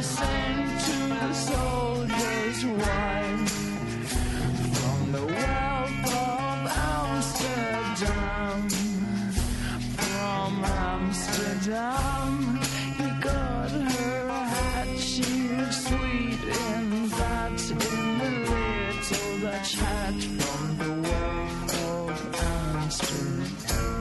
send to the soldier's wife from the wealth of Amsterdam. From Amsterdam, he got her hat. She was sweet in that, in the little Dutch hat from the wealth of Amsterdam.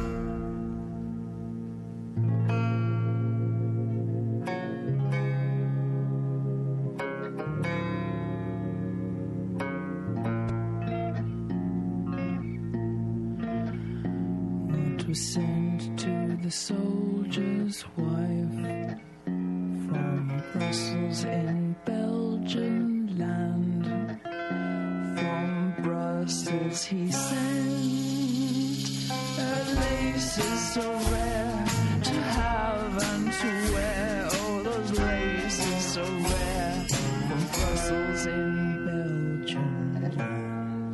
Was sent to the soldier's wife from Brussels in Belgian land. From Brussels he sent her laces so rare to have and to wear. Oh, those laces so rare from Brussels in Belgian land.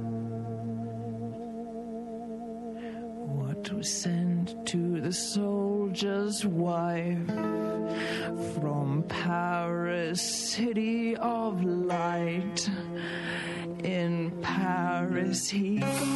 Was sent to the soldier's wife from Paris, city of light. In Paris he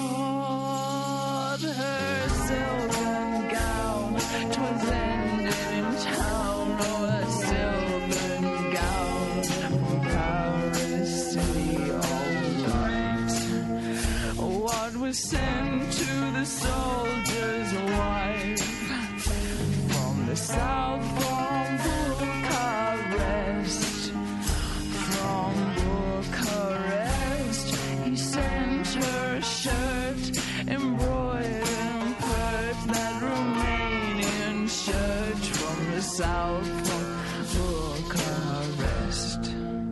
got her silken gown. 'Twas ended in town, oh, a silken gown from Paris, city of light. What was sent to the soldier's wife from the south, from Bucharest. From Bucharest he sent her a shirt embroidered and pert, that Romanian shirt from the south, from Bucharest.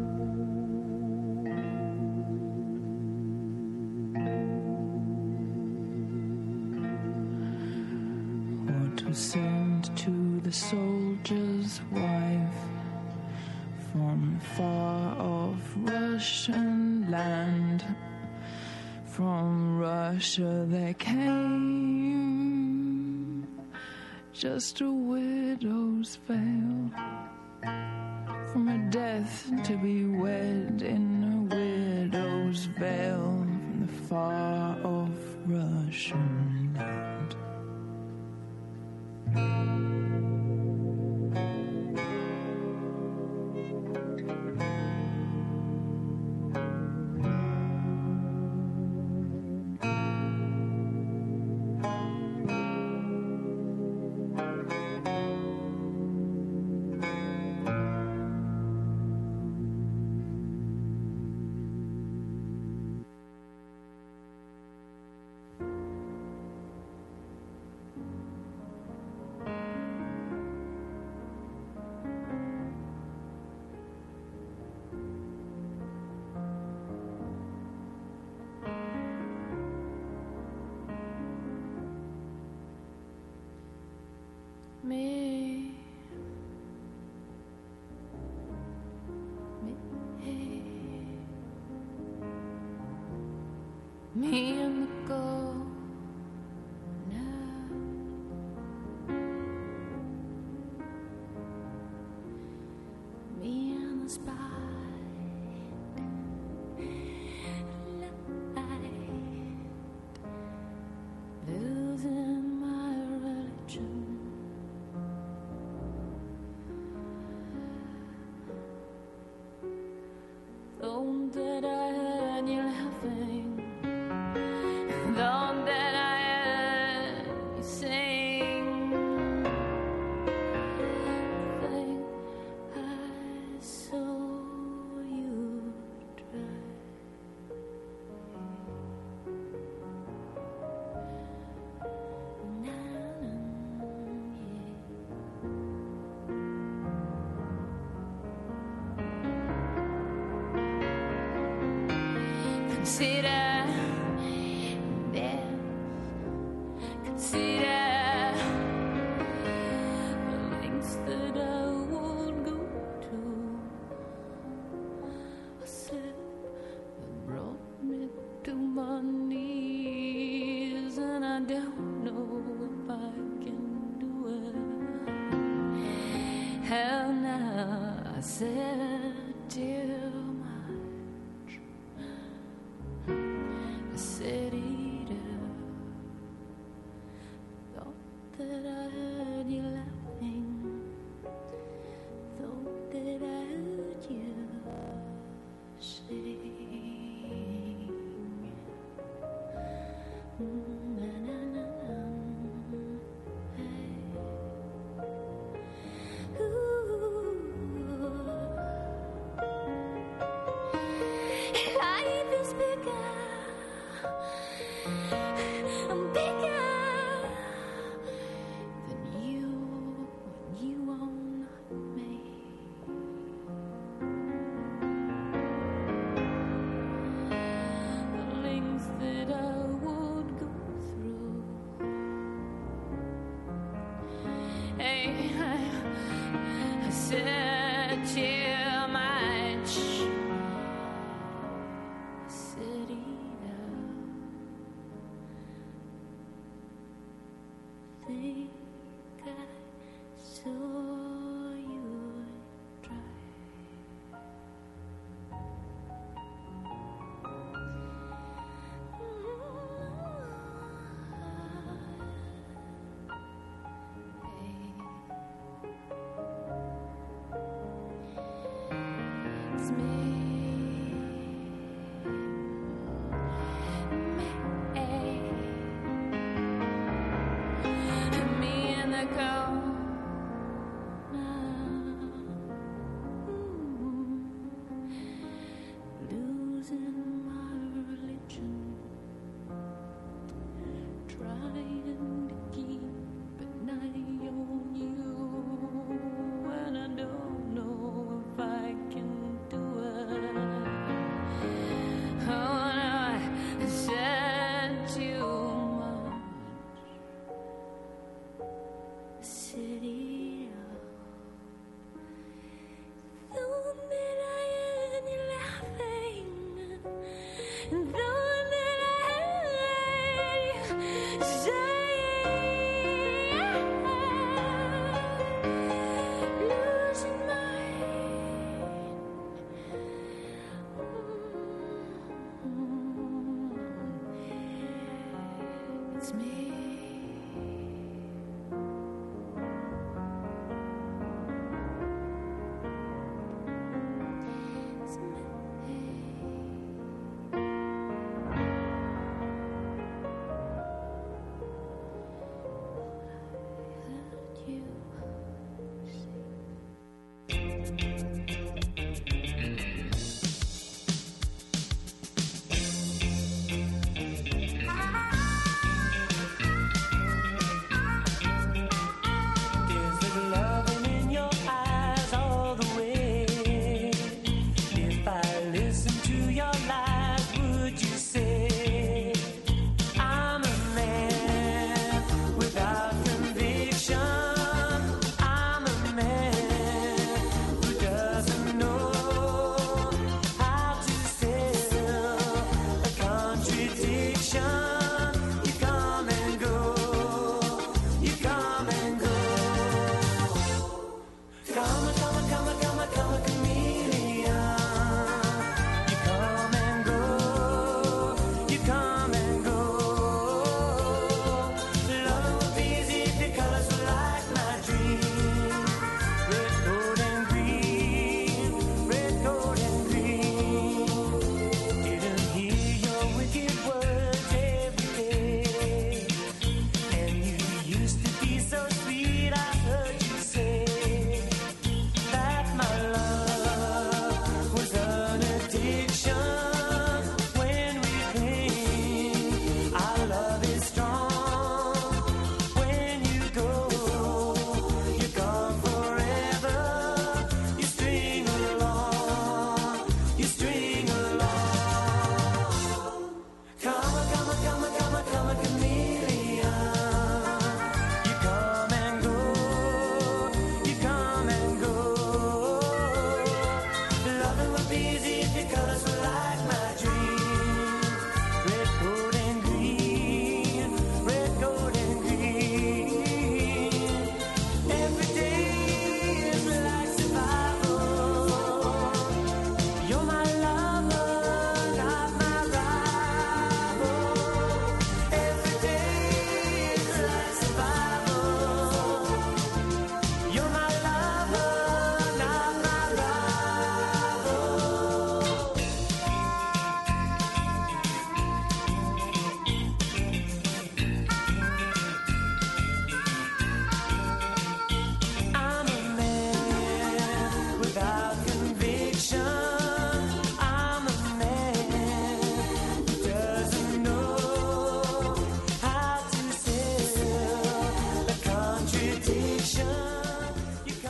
Sent to the soldier's wife from far off Russian land. From Russia there came just a widow's veil, from a death to be wed in a widow's veil, from the far off Russian land. Me and the gold now. Me and the spike light, losing my religion. Thought that I had you laughing. Thought that I heard you sing. Think I saw you try. Consider death. Consider the lengths that I would go to. A slip that brought me to my knees, and I don't know if I can do it. Hell, now I said too much. I said either. Thought that I heard you laughing. Thought that I heard you sing. Na na na na. Hey. Ooh. Life is bigger. I'm bigger than you when you own me. The lengths that I would go through. Hey, I said too much. I said either. Think I saw you try. It's me, me in the corner, losing my religion, trying to keep an eye on you, and I don't know if I can do it.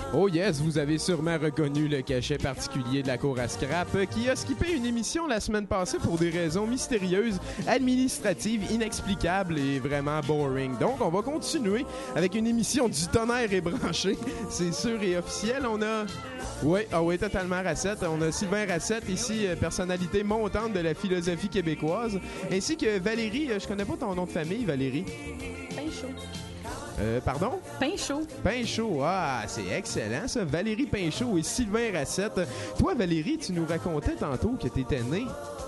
Oh yes, vous avez sûrement reconnu le cachet particulier de la cour à scrap qui a skippé une émission la semaine passée pour des raisons mystérieuses, administratives, inexplicables et vraiment boring. Donc, on va continuer avec une émission du tonnerre ébranché. C'est sûr et officiel. On a... Oui, totalement Racette. On a Sylvain Racette ici, personnalité montante de la philosophie québécoise, ainsi que Valérie, je connais pas ton nom de famille, Valérie. Pinchot. Pardon? Pinchot. Pinchot, ah, c'est excellent ça. Valérie Pinchot et Sylvain Racette. Toi, Valérie, tu nous racontais tantôt que t'étais née.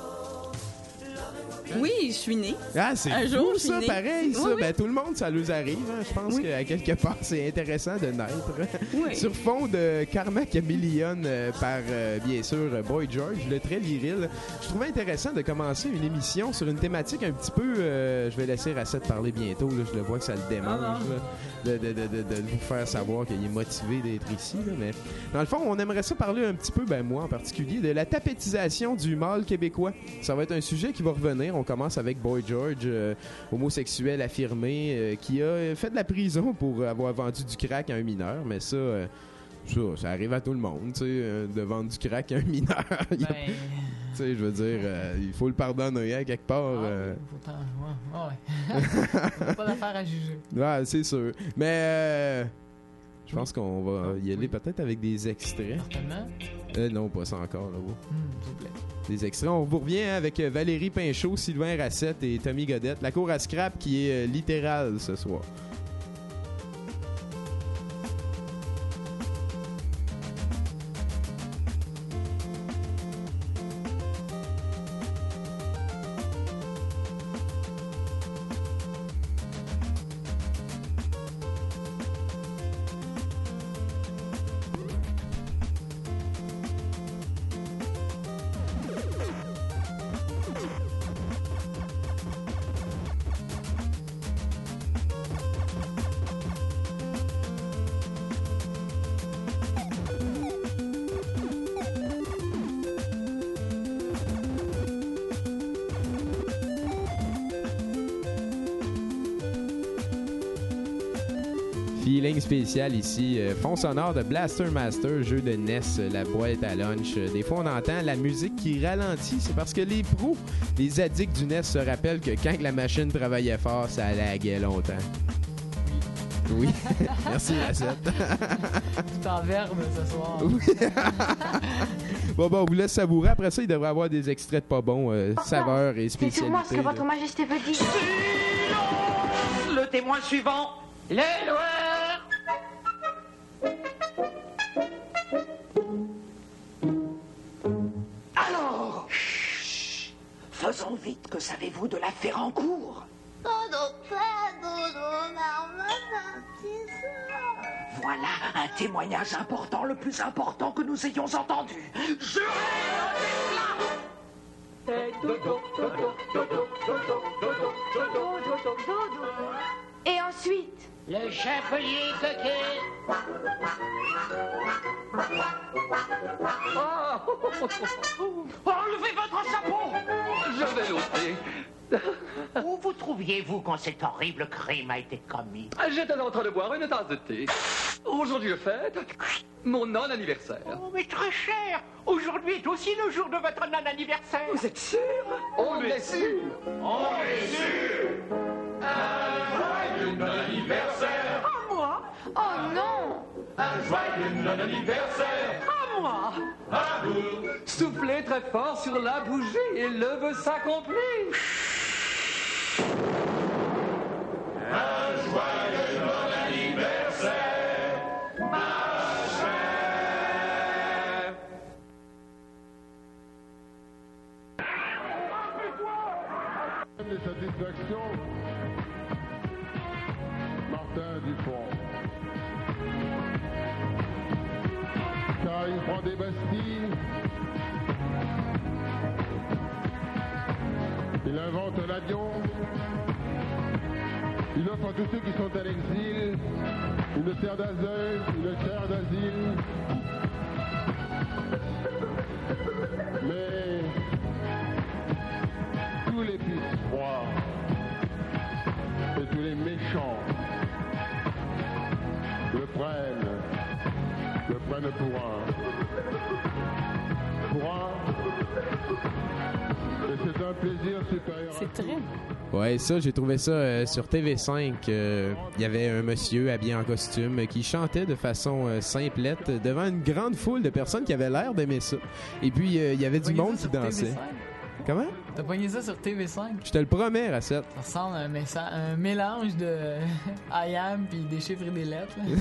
Oui, je suis née. Ah, c'est un fou jour, ça, pareil, ça. Oui. Ben, tout le monde, ça leur arrive. Hein. Je pense qu'à quelque part, c'est intéressant de naître. Oui. Sur fond de Karma Chameleon par, bien sûr, Boy George, le très viril. Je trouvais intéressant de commencer une émission sur une thématique un petit peu... je vais laisser Racette parler bientôt. Là, je le vois que ça le démange. Là, de vous faire savoir qu'il est motivé d'être ici. Là, mais dans le fond, on aimerait ça parler un petit peu, ben moi en particulier, de la tapétisation du mâle québécois. Ça va être un sujet qui va revenir. On commence avec Boy George, homosexuel affirmé, qui a fait de la prison pour avoir vendu du crack à un mineur. Mais ça arrive à tout le monde, tu sais, de vendre du crack à un mineur. Tu sais, je veux dire, il faut le pardonner à quelque part. Pas d'affaire à juger. Ouais, c'est sûr. Mais je pense qu'on va y aller peut-être avec des extraits. Certainement. Non, pas ça encore, là-bas. S'il vous plaît. Des extraits. On vous revient avec Valérie Pinchot, Sylvain Racette et Tommy Godette. La cour à scrap qui est littérale ce soir. Feeling spécial ici, fond sonore de Blaster Master, jeu de NES, la boîte à lunch. Des fois, on entend la musique qui ralentit. C'est parce que les pros, les addicts du NES se rappellent que quand la machine travaillait fort, ça laguait longtemps. Oui. Merci, Racette. Tout en verbe ce soir. Oui. Bon, on vous laisse savourer. Après ça, il devrait y avoir des extraits de pas bons, saveurs et spécialités. C'est sûrement ce que votre majesté veut dire. Silence! Le témoin suivant, les Loirs. Alors, chut, faisons vite. Que savez-vous de l'affaire en cours? Voilà un témoignage important, le plus important que nous ayons entendu. Jurez Et ensuite, le chapelier coquet. Enlevez votre chapeau. Je vais l'ôter. Où vous trouviez-vous quand cet horrible crime a été commis? J'étais en train de boire une tasse de thé. Aujourd'hui, je fête mon non-anniversaire. Oh, mais très cher. Aujourd'hui est aussi le jour de votre non-anniversaire. Vous êtes sûr? On est sûr. On est sûr. Un joyeux non-anniversaire. À moi. oh non, Un joyeux non-anniversaire. À moi. À vous. Soufflez très fort sur la bougie et le vœu s'accomplit. Un joyeux non-anniversaire, ma chère. De satisfaction, Martin Dupont. Car il prend des Bastilles, il invente un avion, il offre à tous ceux qui sont à l'exil une terre d'asile. Mais tous les fils froids et tous les méchants le prennent me prennent pour un... Et c'est un plaisir supérieur C'est à tout. très... Ouais, ça, j'ai trouvé ça sur TV5. Il y avait un monsieur habillé en costume qui chantait de façon simplette devant une grande foule de personnes qui avaient l'air d'aimer ça. Et puis, il y avait du monde qui dansait. Comment? T'as pogné ça sur TV5? Je te le promets, Racette. Ça ressemble à un mélange de I am puis des chiffres et des lettres. là.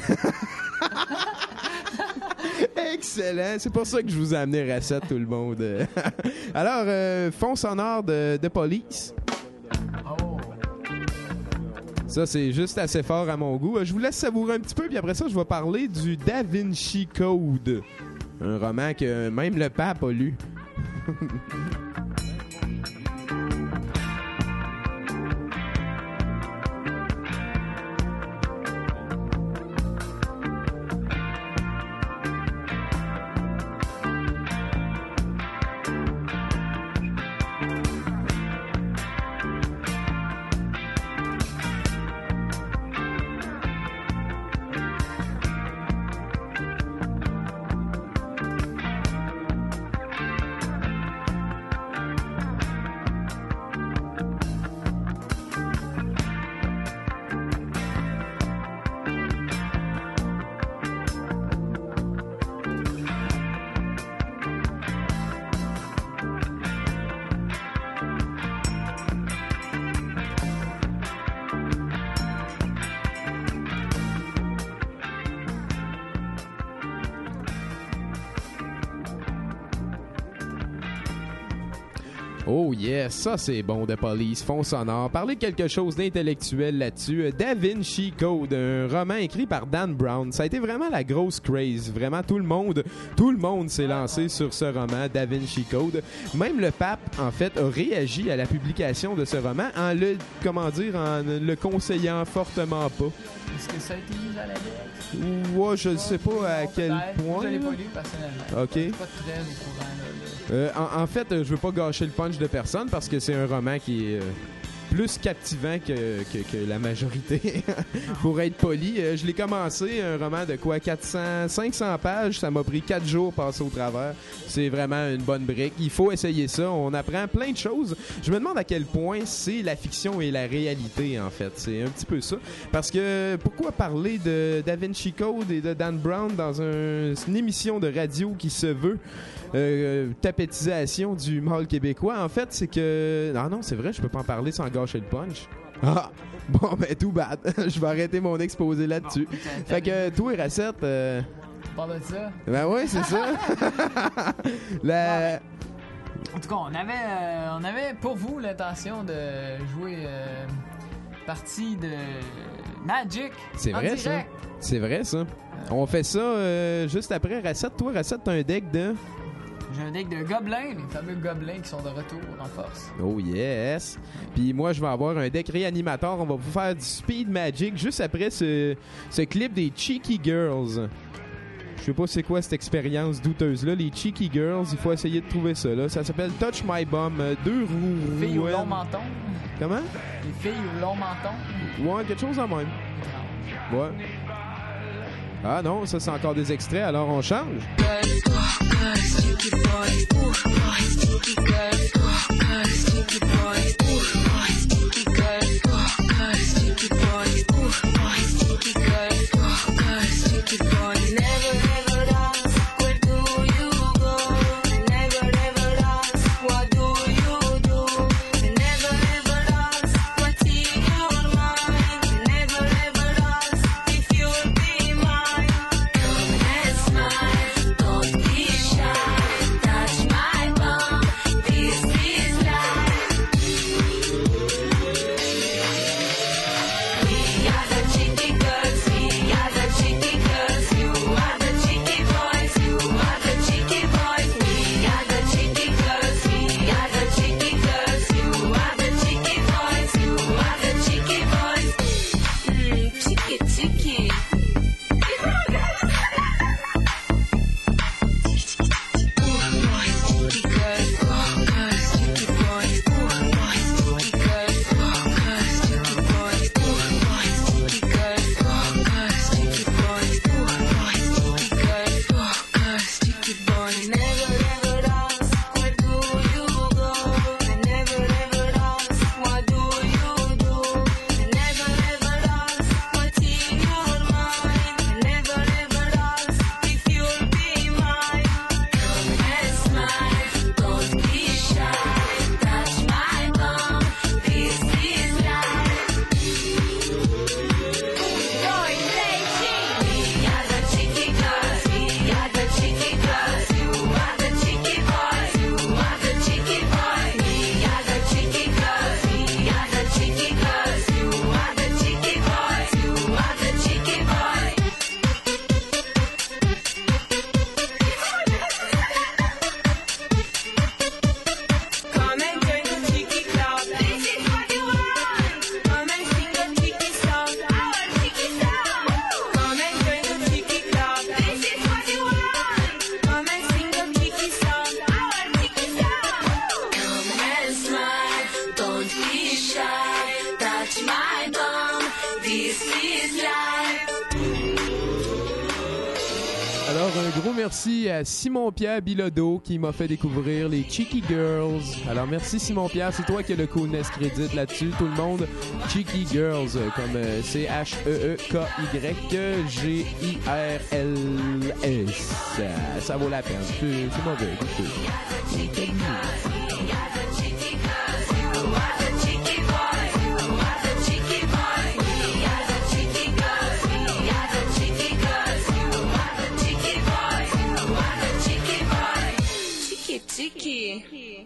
Excellent. C'est pour ça que je vous ai amené Racette, tout le monde. Alors, fond sonore de Police. Oh! Ça, c'est juste assez fort à mon goût. Je vous laisse savourer un petit peu, puis après ça, je vais parler du Da Vinci Code. Un roman que même le pape a lu. Oh yes, ça c'est bon de Police, fond sonore. Parler de quelque chose d'intellectuel là-dessus. Da Vinci Code, un roman écrit par Dan Brown. Ça a été vraiment la grosse craze. Vraiment, tout le monde s'est lancé sur ce roman, Da Vinci Code. Même le pape, en fait, a réagi à la publication de ce roman en le conseillant fortement pas. Est-ce que ça a été mis à la lettre? Ouais, je ne sais pas à quel Peut-être. Moi, point. je l'ai pas là. lu personnellement. Ok. Je suis pas très au courant. Là. En fait, je veux pas gâcher le punch de personne parce que c'est un roman qui est plus captivant que la majorité. Pour être poli, je l'ai commencé, un roman de quoi, 500 pages. Ça m'a pris 4 jours passer au travers. C'est vraiment une bonne brique. Il faut essayer ça. On apprend plein de choses. Je me demande à quel point c'est la fiction et la réalité, en fait. C'est un petit peu ça. Parce que pourquoi parler de Da Vinci Code et de Dan Brown dans une émission de radio qui se veut tapétisation du mâle québécois? En fait, c'est que... Non, c'est vrai, je peux pas en parler sans gâcher le punch. Ah! Bon, ben, tout bad. Je vais arrêter mon exposé là-dessus. Fait que, toi, Racette... Tu parles de ça? Ben ouais, c'est ça. En tout cas, on avait pour vous l'intention de jouer partie de Magic. C'est vrai, ça. Direct. C'est vrai, ça. On fait ça juste après. Racette, toi, Racette, t'as un deck de... J'ai un deck de gobelins, les fameux gobelins qui sont de retour en force. Oh yes! Puis moi, je vais avoir un deck réanimateur. On va vous faire du Speed Magic juste après ce clip des Cheeky Girls. Je sais pas c'est quoi cette expérience douteuse-là. Les Cheeky Girls, il faut essayer de trouver ça. Là. Ça s'appelle Touch My Bum. 2 roues. Les filles au long menton. Comment? Les filles au long menton. Ouais, quelque chose en même. Ouais. Ah non, ça c'est encore des extraits, alors on change. We are the cheeky girls. un gros merci à Simon-Pierre Bilodeau qui m'a fait découvrir les Cheeky Girls. Alors, merci Simon-Pierre, c'est toi qui as le coolness crédit là-dessus. Tout le monde, Cheeky Girls, comme CHEEKYGIRLS. Ça vaut la peine. C'est mauvais. Écoutez. Cheeky.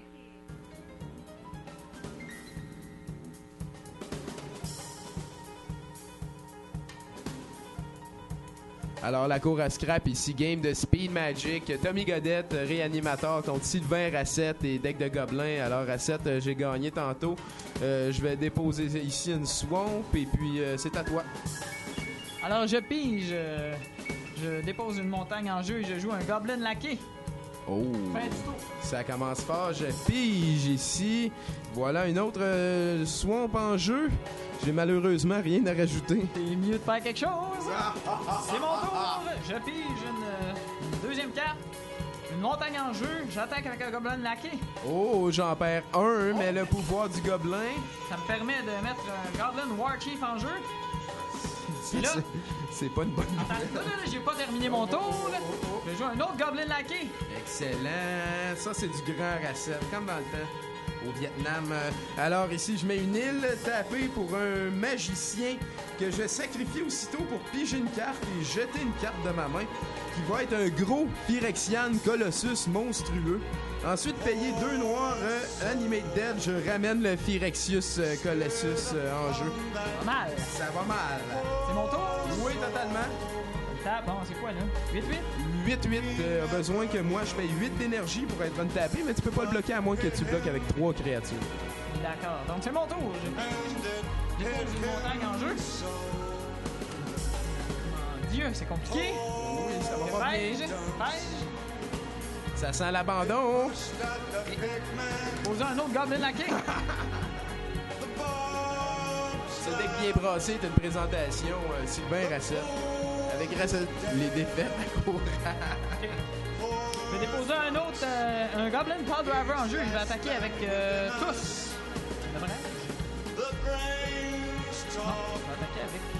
Alors, la cour à scrap ici, game de Speed Magic. Tommy Godette, réanimateur contre Sylvain Racette et deck de gobelins. Alors, Racette, j'ai gagné tantôt. Je vais déposer ici une swamp et puis c'est à toi. Alors, je pige. Je dépose une montagne en jeu et je joue un Goblin laqué. Oh! Fin du tour. Ça commence fort. Je pige ici. Voilà une autre swamp en jeu. J'ai malheureusement rien à rajouter. C'est mieux de faire quelque chose. C'est mon tour. Je pige une deuxième carte. Une montagne en jeu. J'attaque avec un Goblin laqué. Oh, j'en perds un, mais le pouvoir du gobelin... Ça me permet de mettre un Goblin War Chief en jeu. Là, c'est pas une bonne nouvelle. Attends, là, j'ai pas terminé mon tour. Là. Je vais jouer un autre Goblin laqué. Excellent. Ça, c'est du grand Racette, comme dans le temps au Vietnam. Alors ici, je mets une île tapée pour un magicien que je sacrifie aussitôt pour piger une carte et jeter une carte de ma main qui va être un gros Phyrexian Colossus monstrueux. Ensuite, payer 2 noirs Animate Dead, je ramène le Phyrexius Colossus en jeu. Pas mal. Ça va mal. C'est mon tour? Oui, totalement. Bon, c'est quoi, là? 8-8? 8-8 a besoin que moi je paye 8 d'énergie pour être untapé, mais tu peux pas le bloquer à moins que tu bloques avec 3 créatures. D'accord. Donc, c'est mon tour. Je dépose une montagne en jeu. Mon Dieu, c'est compliqué. Oui, ça va pas bien. Pêche. Ça sent l'abandon. Poser un autre Goblin laqué. Ce deck bien brassé est une présentation Sylvain Racette. Avec Racette, les défaites à court. Je vais déposer un autre, un Goblin Power Driver en jeu. Je vais attaquer avec tous. Le vrai? Non, je vais attaquer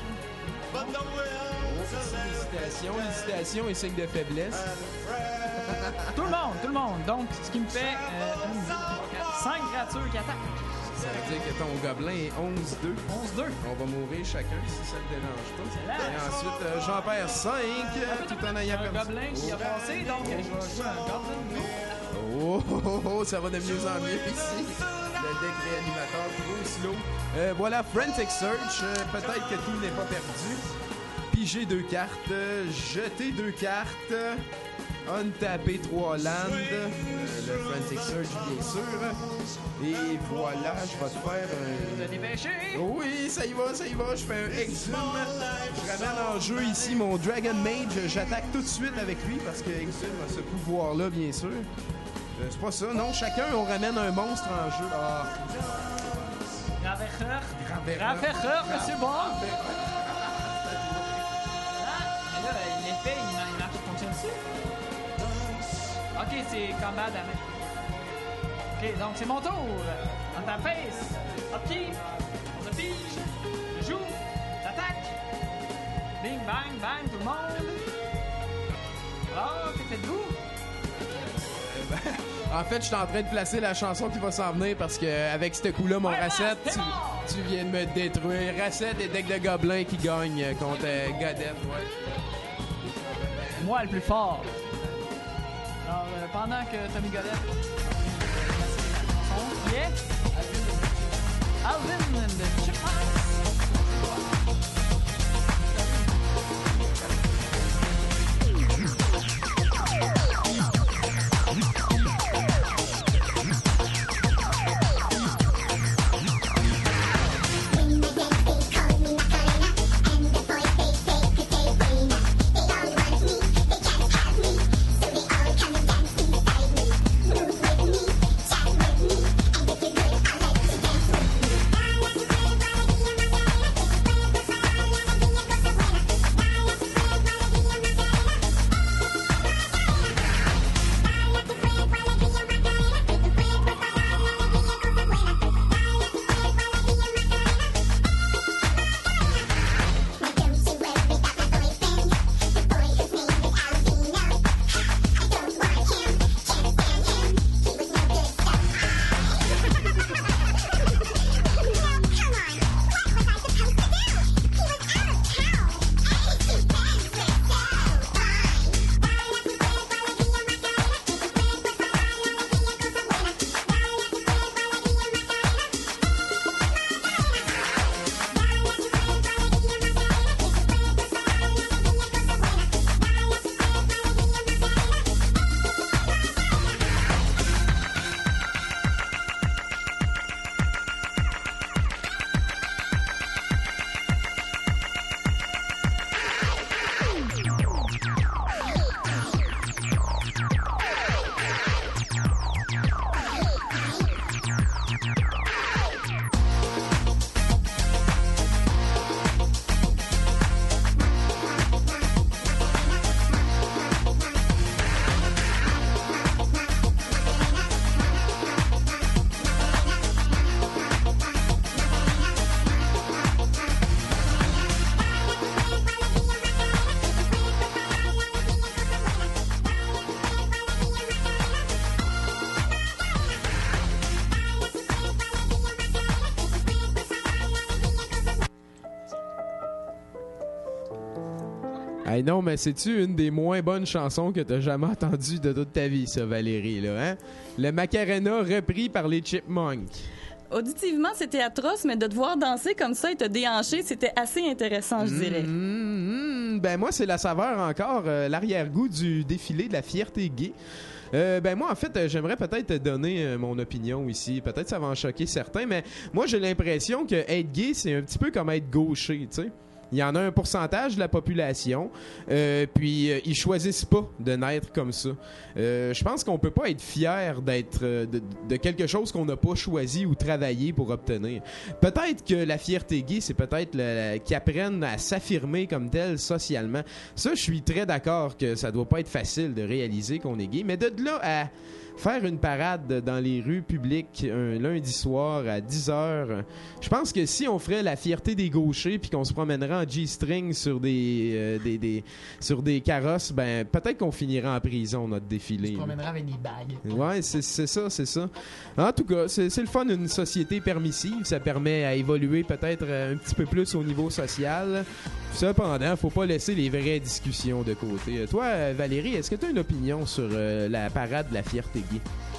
avec... Hésitation et signe de faiblesse. Tout le monde. Donc, ce qui me fait 5 créatures qui attaquent. Ça veut dire que ton gobelin est 11-2. 11-2. On va mourir chacun si ça te dérange pas. Là. Et ensuite, j'en perds 5 tout en ayant un perdu. Goblin qui a passé, donc je vais jouer un Goblin. Oh, ça va de mieux en mieux ici. Le deck réanimateur gros slow. Voilà, Frantic Search. Peut-être que tout n'est pas perdu. Piger 2 cartes. Jeter 2 cartes. Untapper 3 lands. Le Frantic Search, bien sûr. Et voilà, je vais te faire un... Vous avez dépêché? Oui, ça y va. Je fais un Exhume. Je ramène en jeu ici mon Dragon Mage. J'attaque tout de suite avec lui parce que Exhume a ce pouvoir-là, bien sûr. C'est pas ça, non. Chacun, on ramène un monstre en jeu. Ah. Raverreur, monsieur bon. Mais là, l'effet, il marche, fonctionne-tu? Ok, c'est combat damage. Ok, donc c'est mon tour. Dans ta face. Upkeep. On se pige. Je joue. J'attaque. Bing, bang, bang, tout le monde. Alors, que faites-vous? En fait, je suis en train de placer la chanson qui va s'en venir parce que avec ce coup-là, mon Racette, tu viens de me détruire. Racette et deck de gobelins qui gagnent contre Godette, ouais. Moi, le plus fort. Alors, pendant que Tommy Godette qui est Alvin de Chipmunks. Hey non, mais c'est-tu une des moins bonnes chansons que t'as jamais entendues de toute ta vie, ça, Valérie, là, hein? Le Macarena repris par les Chipmunks. Auditivement, c'était atroce, mais de te voir danser comme ça et te déhancher, c'était assez intéressant, je dirais. Ben moi, c'est la saveur encore, l'arrière-goût du défilé de la fierté gay. Ben moi, en fait, j'aimerais peut-être te donner mon opinion ici. Peut-être ça va en choquer certains, mais moi, j'ai l'impression que être gay, c'est un petit peu comme être gaucher, tu sais. Il y en a un pourcentage de la population, puis ils choisissent pas de naître comme ça. Je pense qu'on peut pas être fier d'être de quelque chose qu'on n'a pas choisi ou travaillé pour obtenir. Peut-être que la fierté gay, c'est peut-être qu'ils apprennent à s'affirmer comme tel socialement. Ça, je suis très d'accord que ça doit pas être facile de réaliser qu'on est gay, mais de là à faire une parade dans les rues publiques un lundi soir à 10h, je pense que si on ferait la fierté des gauchers puis qu'on se promènerait en G-string sur sur des carrosses, ben peut-être qu'on finirait en prison notre défilé. On se promènerait avec des bagues. Ouais, c'est ça. En tout cas, c'est le fun d'une société permissive. Ça permet à évoluer peut-être un petit peu plus au niveau social. Cependant, faut pas laisser les vraies discussions de côté. Toi, Valérie, est-ce que tu as une opinion sur la parade de la fierté gay?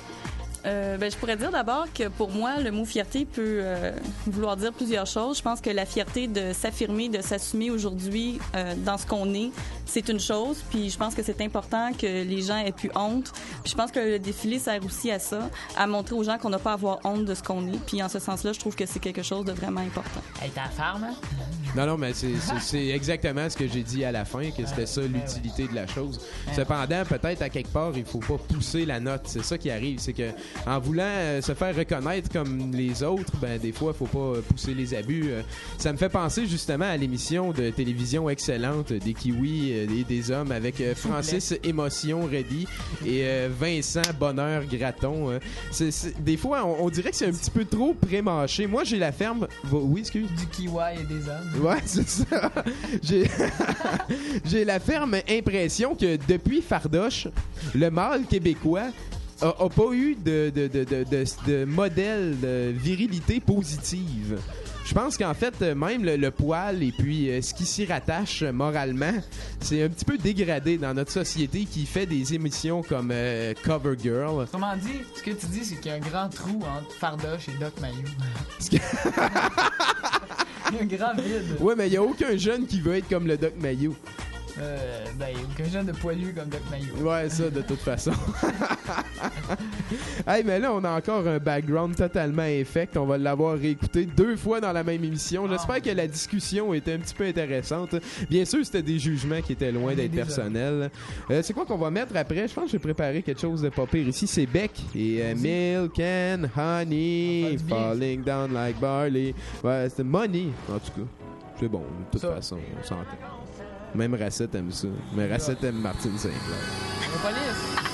Je pourrais dire d'abord que pour moi, le mot fierté peut vouloir dire plusieurs choses. Je pense que la fierté de s'affirmer, de s'assumer aujourd'hui dans ce qu'on est, c'est une chose. Puis je pense que c'est important que les gens aient plus honte. Puis je pense que le défilé sert aussi à ça, à montrer aux gens qu'on n'a pas à avoir honte de ce qu'on est. Puis en ce sens-là, je trouve que c'est quelque chose de vraiment important. Hey, t'es à ferme, hein? Non, mais c'est exactement ce que j'ai dit à la fin, que c'était ça l'utilité de la chose. Cependant, peut-être à quelque part, il faut pas pousser la note. C'est ça qui arrive, c'est que en voulant se faire reconnaître comme les autres, ben des fois, il faut pas pousser les abus. Ça me fait penser justement à l'émission de télévision excellente des Kiwis et des hommes avec Francis Émotion Reddy et Vincent Bonheur Graton. Des fois, on dirait que c'est un petit peu trop pré-mâché. Moi, j'ai la ferme... Oui, excuse. Du kiwi et des hommes. Ouais, c'est ça. J'ai la ferme impression que depuis Fardoche, le mâle québécois a pas eu de modèle de virilité positive. Je pense qu'en fait, même le poil et puis ce qui s'y rattache moralement, c'est un petit peu dégradé dans notre société qui fait des émissions comme Cover Girl. Autrement dit, ce que tu dis, c'est qu'il y a un grand trou entre Fardoche et Doc Mayou. Il y a un grand vide. Ouais, mais il n'y a aucun jeune qui veut être comme le Doc Mayou. Aucun jeune de poilu comme Doc Mayou. Ouais, ça, de toute façon. Hey, mais là, on a encore un background totalement infect. On va l'avoir réécouté 2 fois dans la même émission. J'espère que la discussion était un petit peu intéressante. Bien sûr, c'était des jugements qui étaient loin d'être personnels. C'est quoi qu'on va mettre après? Je pense que j'ai préparé quelque chose de pas pire ici. C'est Beck et Milk and Honey Falling Down Like Barley. Ouais, c'était Money, en tout cas. C'est bon, de toute façon, on s'entend. Même Racette aime ça. Mais Racette aime Martine Sinclair. La police!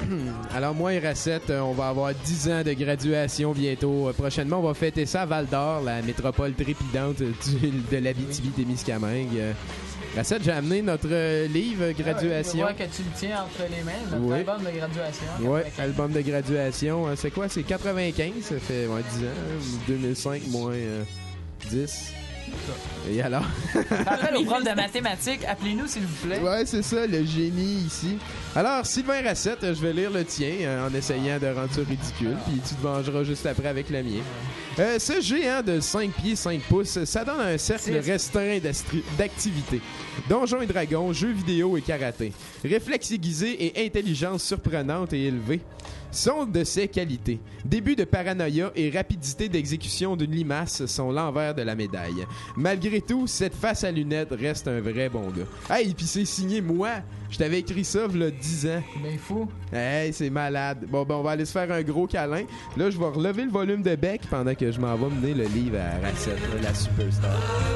Alors, moi et Racette, on va avoir 10 ans de graduation bientôt. Prochainement, on va fêter ça à Val-d'Or, la métropole trépidante de l'Abitibi-Témiscamingue. Racette, j'ai amené notre livre graduation. Je vois que tu le tiens entre les mains, notre album de graduation. Oui, album de graduation. C'est quoi? C'est 95, ça fait 10 ans. 2005 moins 10. Et alors? Rappel au prof de mathématiques, appelez-nous s'il vous plaît. Ouais, c'est ça, le génie ici. Alors, Sylvain Racette, je vais lire le tien en essayant de rendre ça ridicule, puis tu te vengeras juste après avec le mien. Ce géant de 5 pieds 5 pouces, ça donne un cercle restreint d'activités. Donjons et dragons, jeux vidéo et karaté. Réflexes aiguisés et intelligence surprenante et élevée sont de ses qualités. Début de paranoïa et rapidité d'exécution d'une limace sont l'envers de la médaille. Malgré tout, cette face à lunettes reste un vrai bon gars. Hey, puis c'est signé moi. Je t'avais écrit ça v'là 10 ans. Ben fou. Hey, c'est malade. Bon, ben on va aller se faire un gros câlin. Là, je vais relever le volume de bec pendant que je m'en vais mener le livre à Racette, la superstar.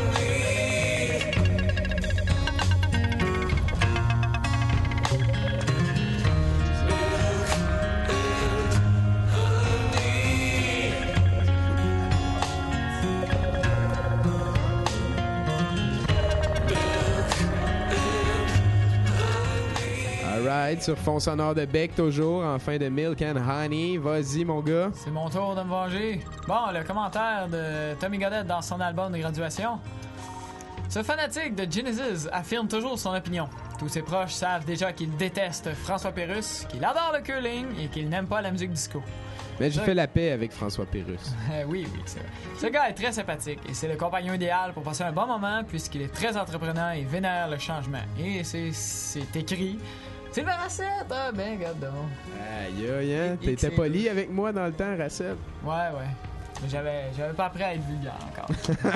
Sur fond sonore de bec toujours en fin de Milk and Honey. Vas-y mon gars. C'est mon tour de me venger. Bon, le commentaire de Tommy Goddard dans son album de graduation. Ce fanatique de Genesis affirme toujours son opinion. Tous ses proches savent déjà qu'il déteste François Pérusse, qu'il adore le curling et qu'il n'aime pas la musique disco. Mais j'ai fait la paix avec François Pérusse. Oui, c'est vrai. Ce gars est très sympathique et c'est le compagnon idéal pour passer un bon moment puisqu'il est très entreprenant et vénère le changement. Et c'est écrit... C'est la Racette, ah ben, regarde donc. Aïe, hein? T'étais poli avec moi dans le temps, Racette? Ouais. Mais j'avais pas appris à être vulgaire encore.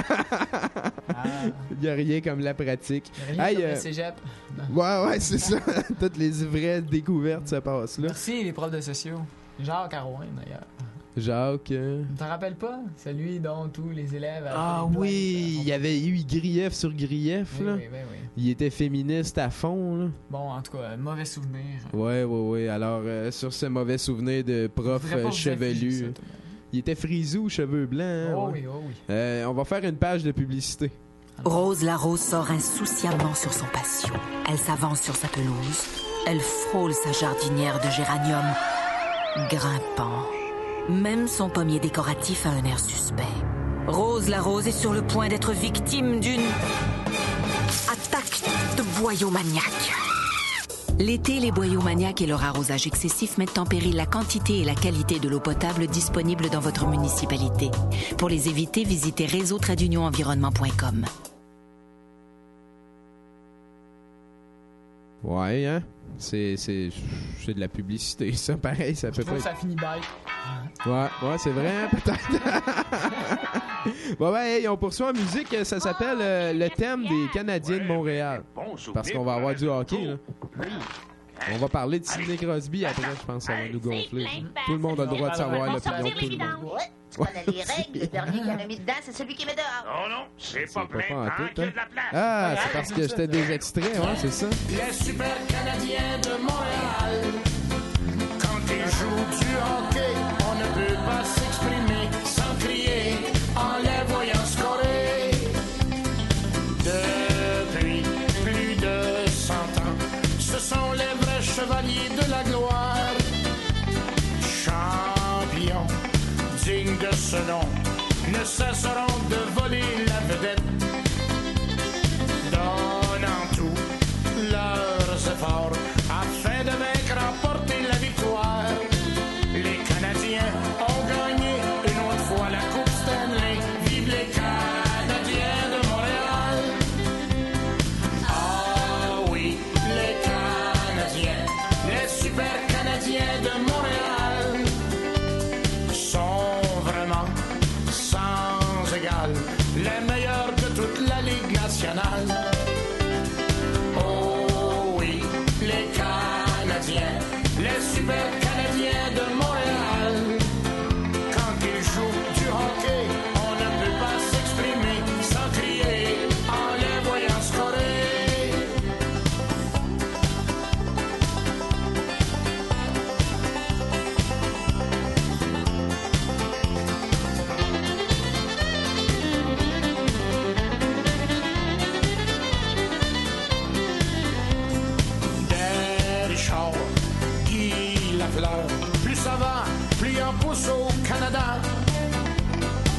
Il y a rien comme la pratique. Rien comme le cégep. Ouais, c'est ça. Toutes les vraies découvertes se passent là. Merci les profs de sociaux. Jacques Arouin, d'ailleurs. Jacques... Tu t'en rappelles pas? Celui dont tous les élèves... Oui, il y avait eu grief sur grief, là. Oui. Il était féministe à fond, là. Bon, en tout cas, mauvais souvenir. Ouais. Alors, sur ce mauvais souvenir de prof chevelu... Il était frisou, cheveux blancs. Hein, oh oui. On va faire une page de publicité. Rose la Rose sort insouciamment sur son patio. Elle s'avance sur sa pelouse. Elle frôle sa jardinière de géranium grimpant. Même son pommier décoratif a un air suspect. Rose la Rose est sur le point d'être victime d'une attaque de boyaux maniaques. L'été, les boyaux maniaques et leur arrosage excessif mettent en péril la quantité et la qualité de l'eau potable disponible dans votre municipalité. Pour les éviter, visitez réseau-environnement.com. Ouais, hein? C'est de la publicité, ça, pareil, ça peut pas... ça finit bête. Ouais, c'est vrai, hein, peut-être. Bon, hey, on poursuit en musique, ça s'appelle le thème des Canadiens de Montréal. Parce qu'on va avoir du hockey, là. On va parler de Sidney Crosby après, je pense que ça va nous gonfler. Tout le monde a le droit de savoir l'opinion de tout le monde. Tu connais les règles, le dernier qui en a mis dedans, c'est celui qui met dehors. Non, c'est pas plein en tant tout, qu'il y a de la place. Ah, c'est parce que j'étais des extraits, ouais, c'est ça. Les super Canadiens de Montréal. Quand ils jouent du hockey, on ne peut pas s'exprimer sans crier en les voyant scorer. Depuis plus de 100 ans, ce sont les vrais chevaliers de la gloire. Champions dignes de ce nom, ne cesseront de voler la vedette, donnant tous leurs efforts afin de vaincre, remporter la victoire. Les Canadiens ont gagné une autre fois la Coupe Stanley. Vive les Canadiens de Montréal. Ah oui, les Canadiens, les super Canadiens de Montréal sont vraiment sans égal. Les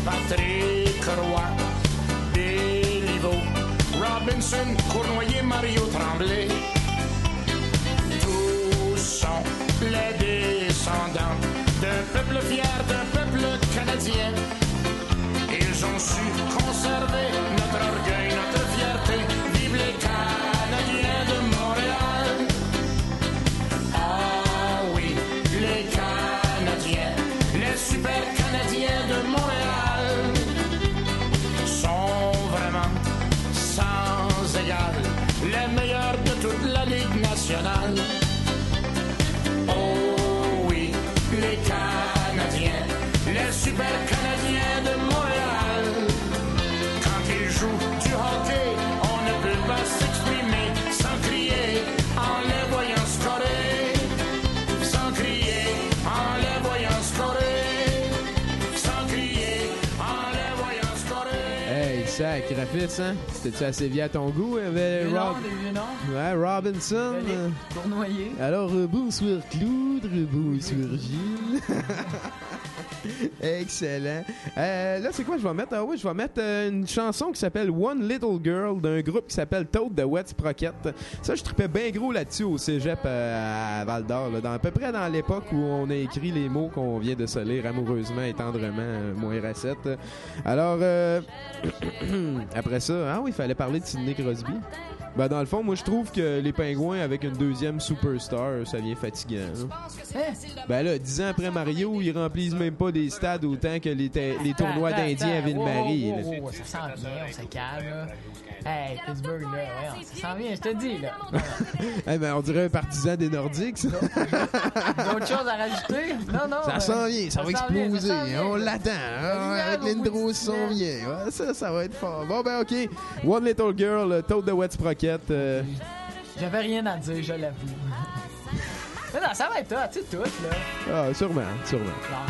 Patrick Roy, Béliveau, Robinson, Cournoyer, Mario Tremblay. Tous sont les descendants d'un peuple fier, d'un peuple canadien. Ils ont su conserver notre orgueil, notre fierté. Vive les Canadiens de Montréal. Ah oui, les Canadiens, les super Canadiens de Montréal sont vraiment sans égal, les meilleurs de toute la Ligue nationale. Oh oui, les Canadiens, les super Canadiens de Montréal. Quand ils jouent du hockey, on ne peut pas s'exprimer sans crier en les voyant scorer. Sans crier en les voyant scorer. Sans crier en les voyant scorer. Hey, sacrifice, hein? C'était-tu assez vieux à ton goût? Ouais, Robinson. Cournoyer. Alors, bonsoir Claude, bonsoir Gilles. Excellent. Là, c'est quoi je vais mettre? Ah oui, je vais mettre une chanson qui s'appelle One Little Girl d'un groupe qui s'appelle Toad de Wet Sprocket. Ça, je tripais bien gros là-dessus au cégep à Val-d'Or, là, à peu près dans l'époque où on a écrit les mots qu'on vient de se lire amoureusement et tendrement, moins racette. Alors, après ça, ah oui, il fallait parler de Sidney Crosby. Ben, dans le fond, moi, je trouve que les Pingouins, avec une deuxième superstar, ça devient fatigant. Hein? Ben là, 10 ans après Mario, ils remplissent même pas des stades autant que les tournois d'Indiens à Ville-Marie. Ça sent bien, on se calme, là. Hey, Pittsburgh, là, ouais, ça sent bien, je te dis, là. Hey, ben, on dirait un partisan des Nordiques, ça. D'autres choses à rajouter? Non. Ça sent bien, ça va exploser. On l'attend. Avec l'intro, ça s'en vient. Ouais, ça va être fort. Bon, ben, OK. One Little Girl, Toad de Wet Sprocket. J'avais rien à dire, je l'avoue. Mais non, ça va être toi, tu sais, tout, là. Ah, sûrement. Sûrement.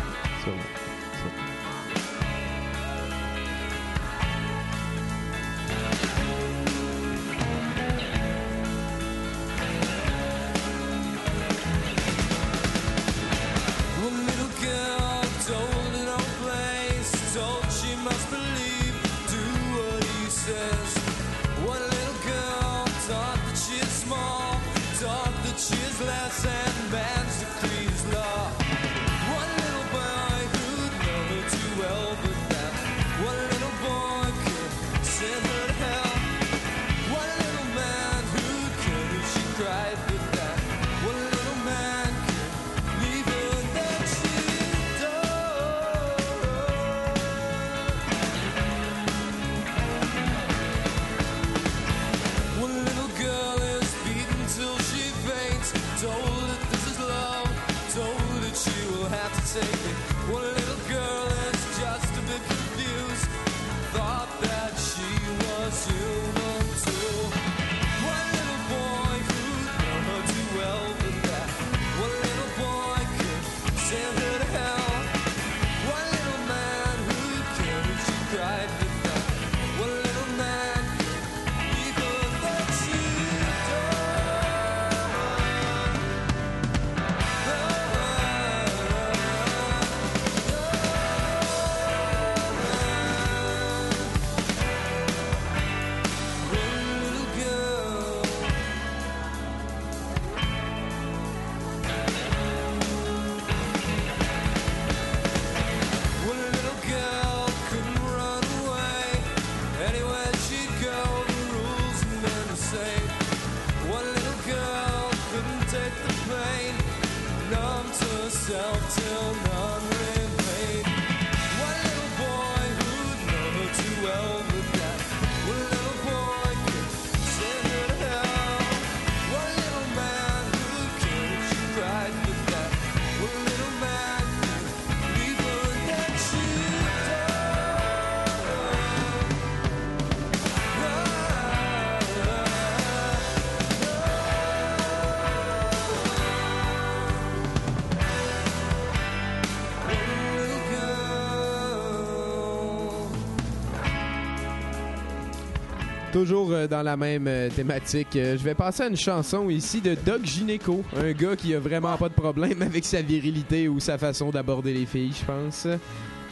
Toujours dans la même thématique, je vais passer à une chanson ici de Doc Gineco, un gars qui a vraiment pas de problème avec sa virilité ou sa façon d'aborder les filles, je pense.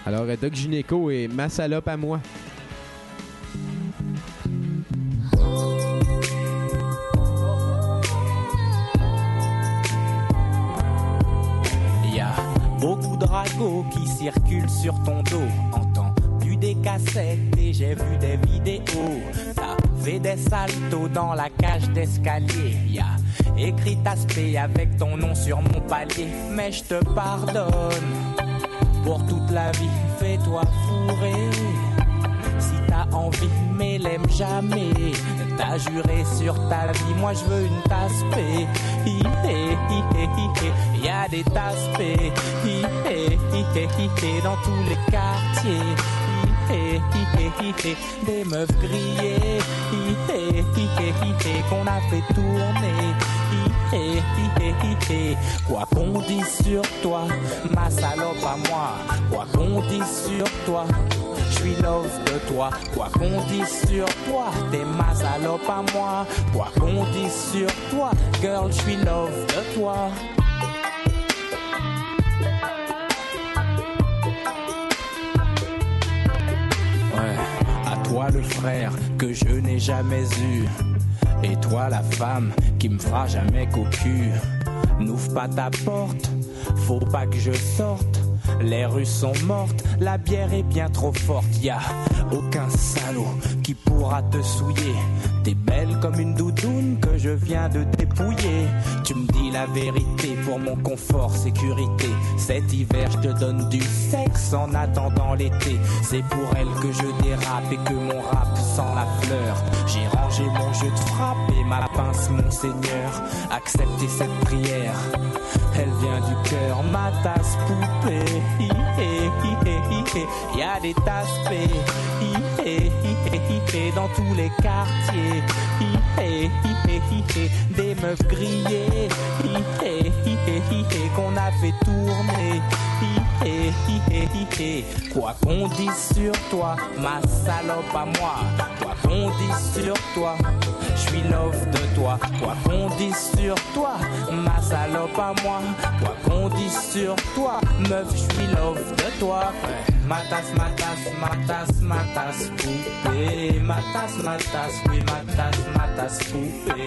Alors, Doc Gynéco et ma salope à moi. Y a beaucoup de ragots qui circulent sur ton dos. Entendu des cassettes et j'ai vu des vidéos. T'as fait des saltos dans la cage d'escalier. Y a écrit aspect avec ton nom sur mon palier. Mais je te pardonne. Pour toute la vie, fais-toi fourrer. Si t'as envie, mais l'aime jamais. T'as juré sur ta vie, moi je veux une tasse paix. Y a des tasses paix. Dans tous les quartiers. Des meufs grillées. Qu'on a fait tourner. Quoi qu'on dise sur toi, ma salope à moi. Quoi qu'on dise sur toi, je suis love de toi. Quoi qu'on dise sur toi, t'es ma salope à moi. Quoi qu'on dise sur toi, girl, je suis love de toi. Ouais, à toi le frère que je n'ai jamais eu. Et toi la femme qui me fera jamais cocu. N'ouvre pas ta porte, faut pas que je sorte. Les rues sont mortes, la bière est bien trop forte. Y'a aucun salaud qui pourra te souiller. T'es belle comme une doudoune que je viens de dépouiller. Tu me dis la vérité pour mon confort, sécurité. Cet hiver je te donne du sexe en attendant l'été. C'est pour elle que je dérape et que mon rap sent la fleur. J'ai rangé mon jeu de frappe et ma pince mon seigneur. Acceptez cette prière, elle vient du cœur. Ma tasse poupée, y a des tasses paix. Dans tous les quartiers. Des meufs grillées. Qu'on a fait tourner. Quoi qu'on dise sur toi, ma salope à moi. Quoi qu'on dise sur toi, je suis love de toi. Quoi qu'on dise sur toi, ma salope à moi. Quoi qu'on dise sur toi, meuf, je suis love de toi. Ma tasse, poupée. Ma tasse, oui, ma tasse, poupée.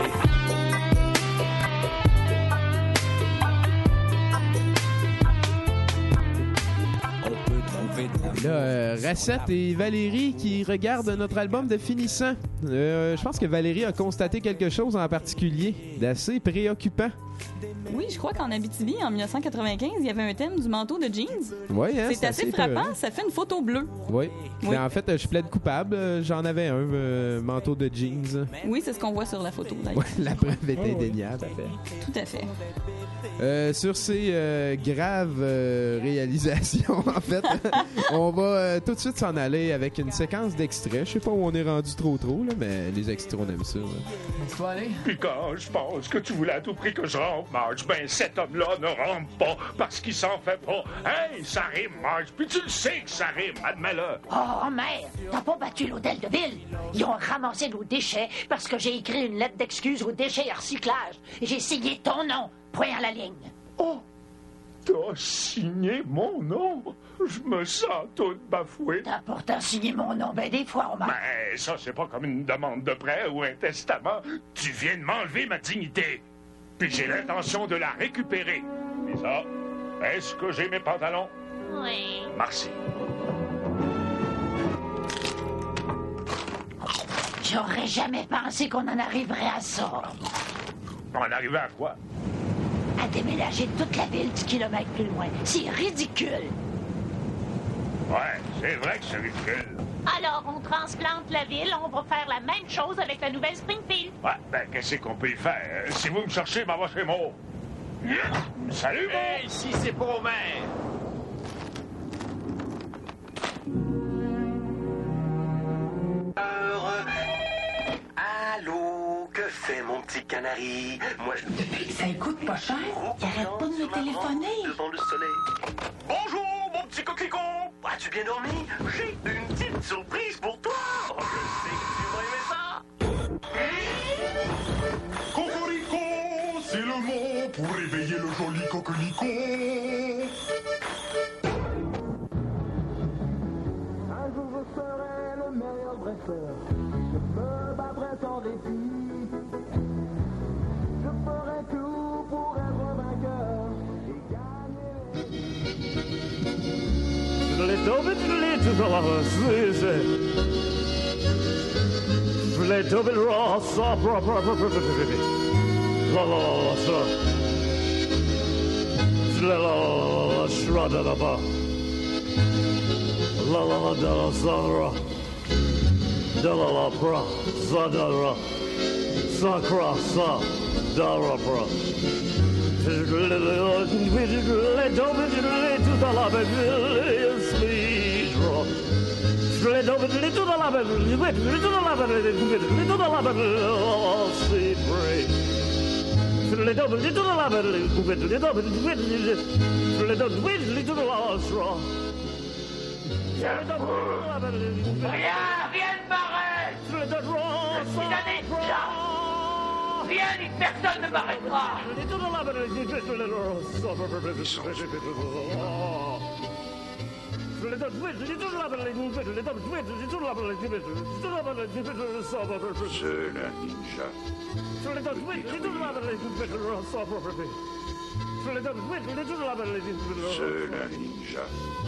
Là, Racette et Valérie qui regardent notre album de finissant. Je pense que Valérie a constaté quelque chose en particulier d'assez préoccupant. Oui, je crois qu'en Abitibi, en 1995, il y avait un thème du manteau de jeans. Oui, hein, c'est assez frappant, ça fait une photo bleue. Oui. Mais en fait, je plaide coupable. J'en avais un manteau de jeans. Oui, c'est ce qu'on voit sur la photo, d'ailleurs. Ouais, la preuve est indéniable. Tout à fait. Sur ces graves réalisations, en fait, on va tout de suite s'en aller avec une séquence d'extraits. Je sais pas où on est rendu trop, là, mais les extraits, on aime ça. Laisse-toi aller. Puis quand je pense que tu voulais à tout prix que je rentre, Marge, ben cet homme-là ne rentre pas parce qu'il s'en fait pas. Hey, ça rime, Marge, puis tu le sais que ça rime, admets-le. Oh, merde, t'as pas battu l'hôtel de ville. Ils ont ramassé nos déchets parce que j'ai écrit une lettre d'excuse aux déchets et recyclage. Et j'ai signé ton nom, point à la ligne. Oh, t'as signé mon nom? Je me sens toute bafouée. T'as pourtant signé mon nom ben des fois, Omar. Ben, ça, c'est pas comme une demande de prêt ou un testament. Tu viens de m'enlever ma dignité. Puis j'ai l'intention de la récupérer. Et ça, est-ce que j'ai mes pantalons? Oui. Merci. J'aurais jamais pensé qu'on en arriverait à ça. On en arrivait à quoi? À déménager toute la ville 10 kilomètres plus loin. C'est ridicule. Ouais, c'est vrai que c'est ridicule. Alors, on transplante la ville, on va faire la même chose avec la nouvelle Springfield. Ouais, ben, qu'est-ce qu'on peut y faire? Si vous me cherchez, m'en va chez moi. Salut, bon! Hey, ici, c'est pour maire. Allô, que fait mon petit canari? Moi, je... Ça coûte pas cher. Il arrête pas de me téléphoner. Devant le soleil. Bonjour, mon petit coquelicot! As-tu bien dormi? J'ai une petite surprise pour toi! Je sais que tu vas aimer ça! Cocorico, c'est le mot pour réveiller le joli coquelicot. Je me battrai sans répit. Je ferai tout pour être vainqueur et Rien ne m'arrête! Je suis un ninja! Rien ni personne ne m'arrêtera! Seul un ninja. Seul un ninja.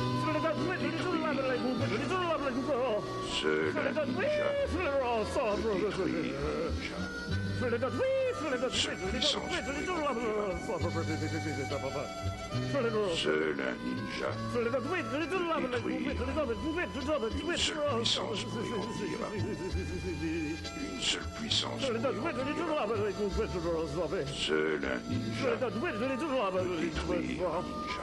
Seul un ninja. Seul un ninja. Une seule puissance pour seul un ninja. Détruire un ninja.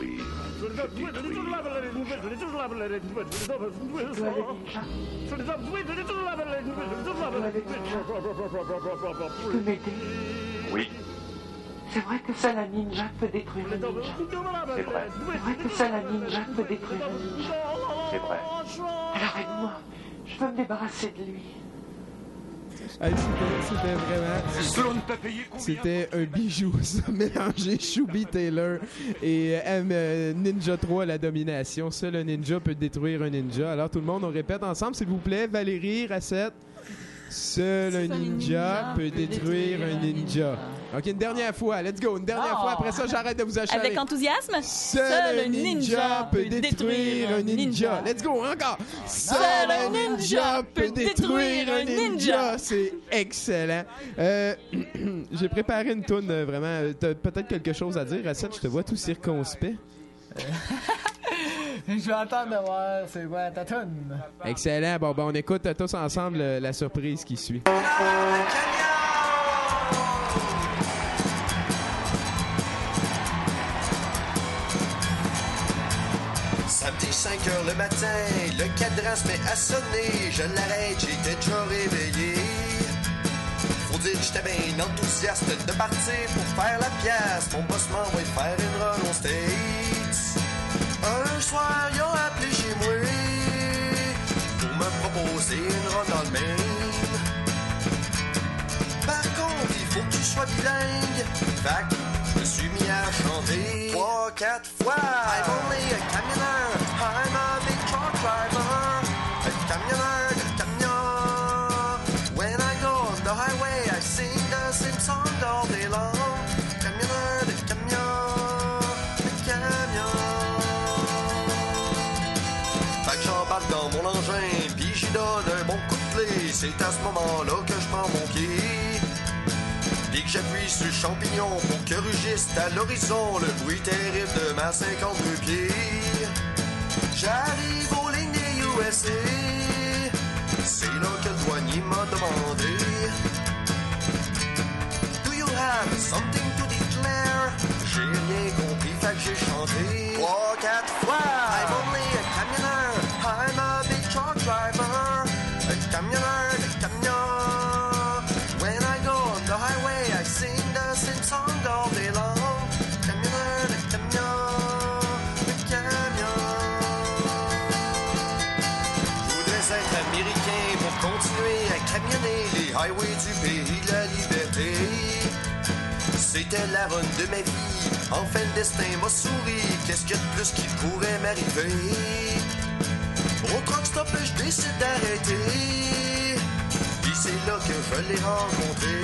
Oui. C'est vrai que seul un ninja peut détruire un ninja. C'est vrai. C'est vrai que seul un ninja peut détruire un ninja. C'est vrai. Alors aide-moi. Je veux me débarrasser de lui. Hey, c'était vraiment... C'était un bijou, ça, mélanger Shooby Taylor et Ninja 3, la domination. Seul un ninja peut détruire un ninja. Alors tout le monde, on répète ensemble, s'il vous plaît. Valérie, Racette. Seul un ninja peut détruire un ninja. OK, une dernière fois. Let's go. Une dernière fois. Après ça, j'arrête de vous achaler. Avec enthousiasme. Seul un ninja peut détruire un ninja. Let's go. Encore. Seul un ninja peut détruire un ninja. C'est excellent. J'ai préparé une toune vraiment. T'as peut-être quelque chose à dire, Racette? Je te vois tout circonspect. Je vais attendre de voir c'est quoi ta toune. Excellent. Bon, on écoute tous ensemble la surprise qui suit. Samedi 5h le matin, le cadran se met à sonner. Je l'arrête, j'étais déjà réveillé. Faut dire que j'étais bien enthousiaste de partir pour faire la pièce. Mon boss m'envoie faire une run aux States. Un soir, ils ont appelé chez moi pour me proposer une run dans le Maine. Par contre, il faut que tu sois bilingue. Fait que je me suis mis à chanter 3-4 fois. I'm only a camionneur, I'm a big truck driver. A camionneur de camion. When I go on the highway, I sing the same song all day long. Camionneur de camion, de camion. Fait que j'embarque dans mon engin, puis j'y donne un bon coup de clé. C'est à ce moment-là que je prends mon pied. Puis que j'appuie sur le champignon pour que rugisse à l'horizon le bruit terrible de ma 52 pieds. J'arrive aux lignes des USA. C'est là que le douanier m'a demandé: Do you have something to declare? J'ai rien compris, fait que j'ai chanté 3-4 fois. I'm only a camionneur, I'm a big truck driver. A camionneur de camion. When I go on the highway, I sing the same song all day long. Camionneur de camion, de camion. Je voudrais être américain pour continuer à camionner les highways du pays de la liberté. C'était la run de ma vie, enfin le destin m'a souri. Qu'est-ce qu'il y a de plus qui pourrait m'arriver? Au truck stop, je décide d'arrêter. Puis c'est là que je l'ai rencontré.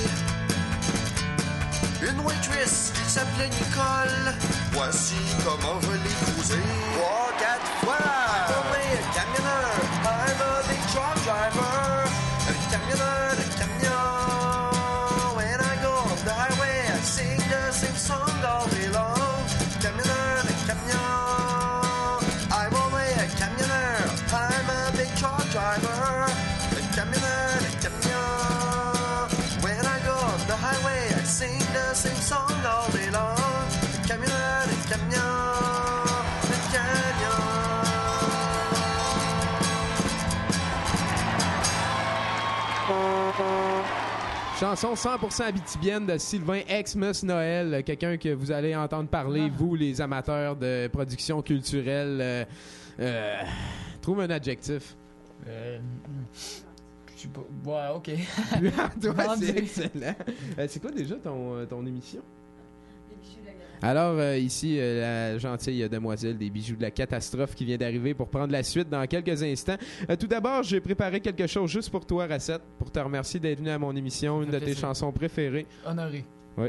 Une waitress qui s'appelait Nicole. Voici comment je l'ai cruisé. 3-4 fois. Un camionneur, I'm a big truck driver. Un camionneur de camion. When I go on the highway, I sing the same song all day long. Camionneur de camion. I'm only a camionneur, I'm a big truck driver. Un camionneur de camion. When I go on the highway, I sing the same song all day long. Le camionneur, le camion, le camion. Chanson 100% abitibienne de Sylvain Xmas Noël, quelqu'un que vous allez entendre parler, vous les amateurs de production culturelle. Trouve un adjectif. Je sais pas. Ouais, ok. Toi, c'est excellent. C'est quoi déjà ton émission? Alors, ici, la gentille demoiselle des bijoux de la catastrophe qui vient d'arriver pour prendre la suite dans quelques instants. Tout d'abord, j'ai préparé quelque chose juste pour toi, Racette, pour te remercier d'être venu à mon émission, une de tes chansons préférées. Honoré. Oui.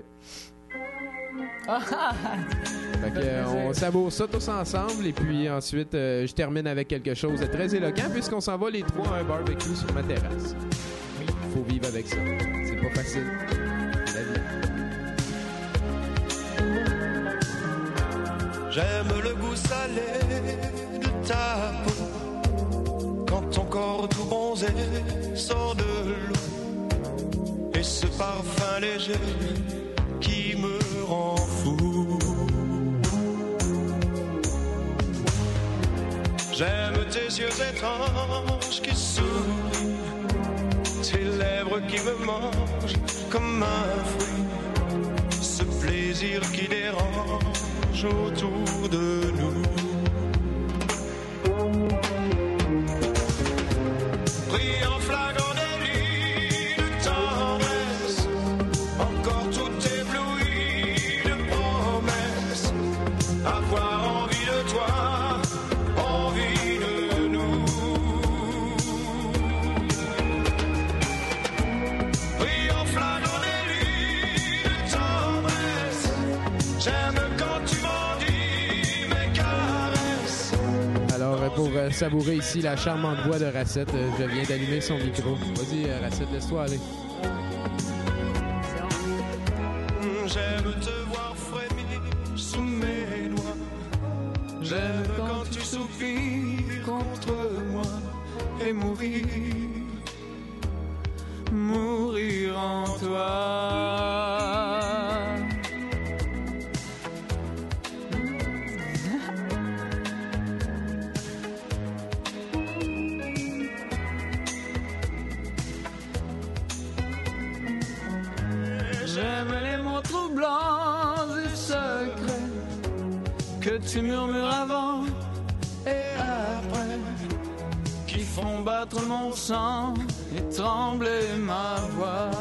Fait que, on savoure ça tous ensemble et puis ensuite, je termine avec quelque chose de très éloquent puisqu'on s'en va les trois à un barbecue sur ma terrasse. Faut vivre avec ça. C'est pas facile. La vie. J'aime le goût salé de ta peau quand ton corps tout bronzé sort de l'eau et ce parfum léger qui me rend fou. J'aime tes yeux étranges qui sourient, tes lèvres qui me mangent comme un fruit, ce plaisir qui dérange autour de nous. Pris en flagrant délit de tendresse, encore tout ébloui de promesses, avoir envie de toi, envie de nous. Pris en flagrant délit de tendresse, j'aime quand tu m'en dis mes caresses. Alors, pour savourer ici la charmante voix de Racette, je viens d'allumer son micro. Vas-y, Racette, laisse-toi aller. J'aime te voir frémir sous mes doigts. J'aime quand tu soupires contre moi et mourir en toi. J'aime les mots troublants et secrets que tu murmures avant et après, qui font battre mon sang et trembler ma voix.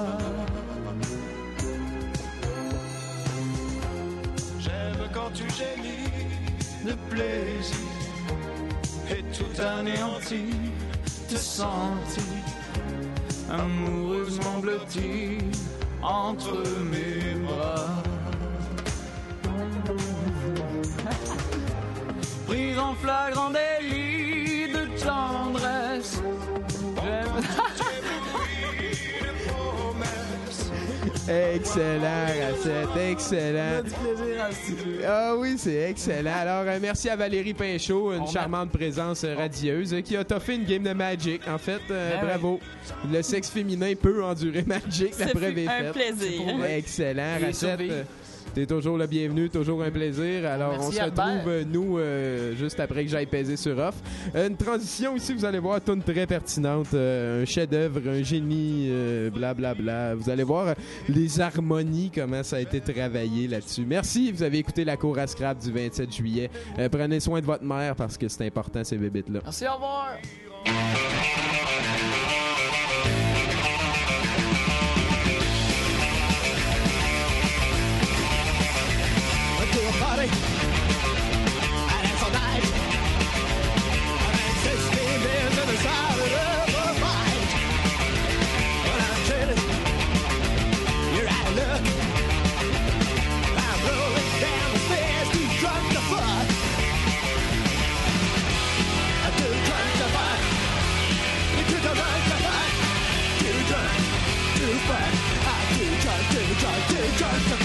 J'aime quand tu gémis de plaisir et tout anéanti, te sentir amoureusement blotti entre mes bras. Pris en flagrant délit de tendresse, Excellent, Racette, excellent. Ah oui, c'est excellent. Alors, merci à Valérie Pinchot, une charmante présence radieuse qui a toffé une game de Magic. En fait, bravo. Le sexe féminin peut endurer Magic, la preuve est faite. Un plaisir. Excellent, Racette. T'es toujours le bienvenu, toujours un plaisir. Alors, Merci, on se retrouve, nous, juste après que j'aille peser sur off. Une transition ici, vous allez voir, tourne très pertinente. Un chef-d'œuvre, un génie, blablabla. Vous allez voir les harmonies, comment ça a été travaillé là-dessus. Merci, vous avez écouté la cour à scrap du 27 juillet. Prenez soin de votre mère parce que c'est important, ces bébites-là. Merci, au revoir. to a party, and it's a night, and it's Because